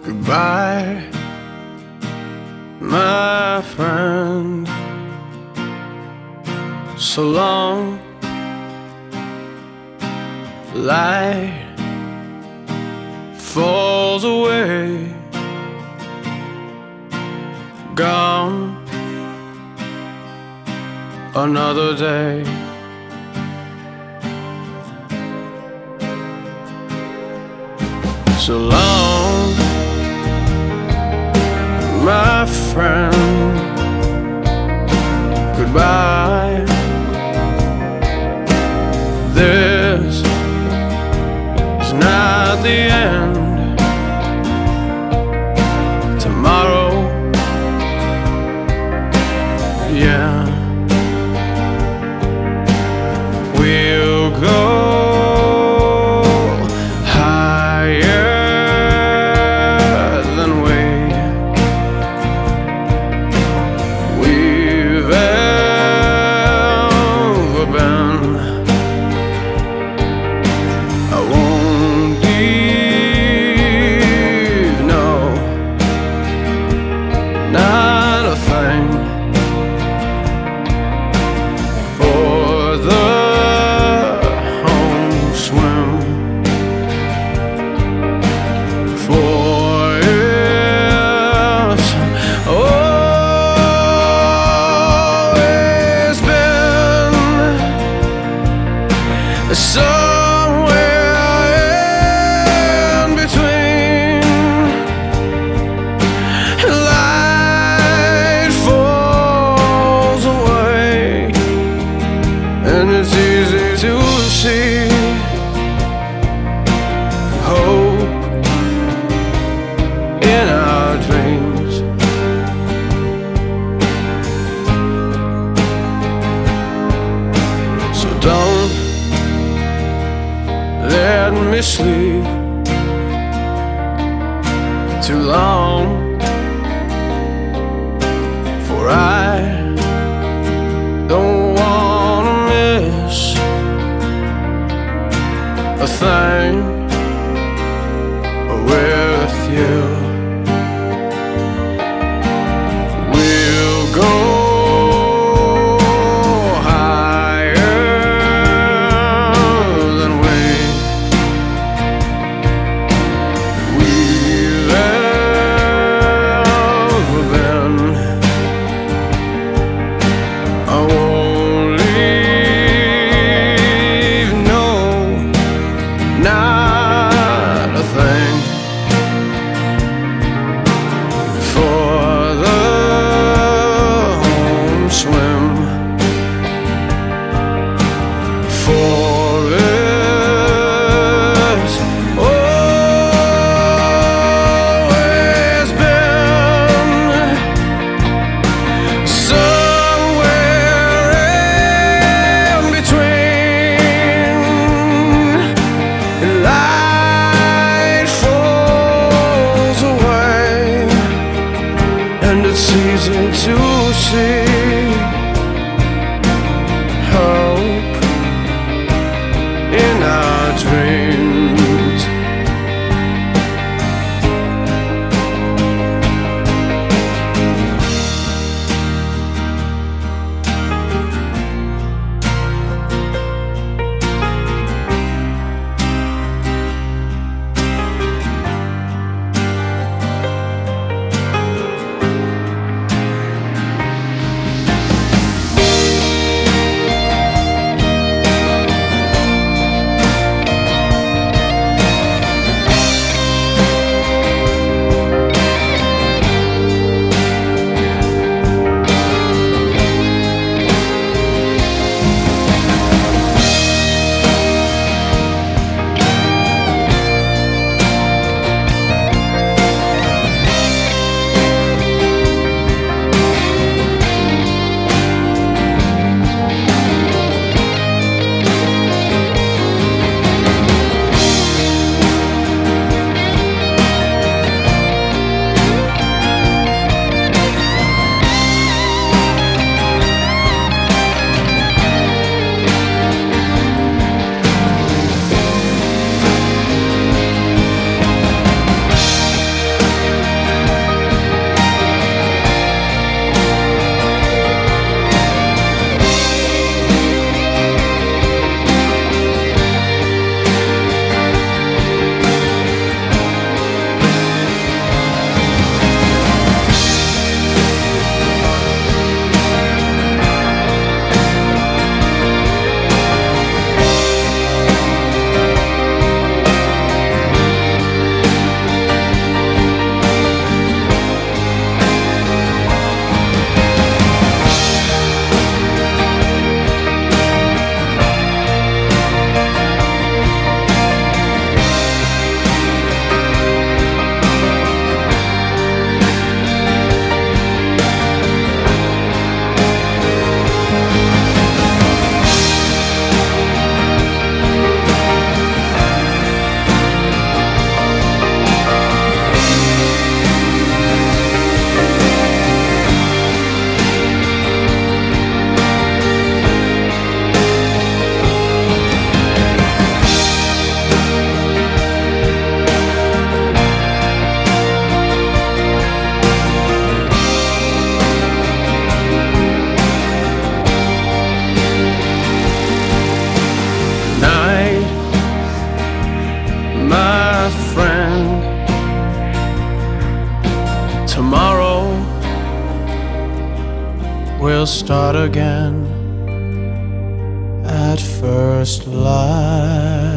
Goodbye, my friend. So long. Light falls away. Gone. Another day. So long, my friend. Goodbye. This is not the end. Tomorrow, yeah, we'll go not a thing for the home swim. For it's always been somewhere in between. And it's easy to see hope in our dreams. So don't let me sleep too long, for I don't want a thing with you. We'll go higher than we've ever been. I won't leave, no, not a thing for the home swim. For it's always been somewhere in between. Light falls away, and it's easy to see hope in our dreams. we'll start again at first light.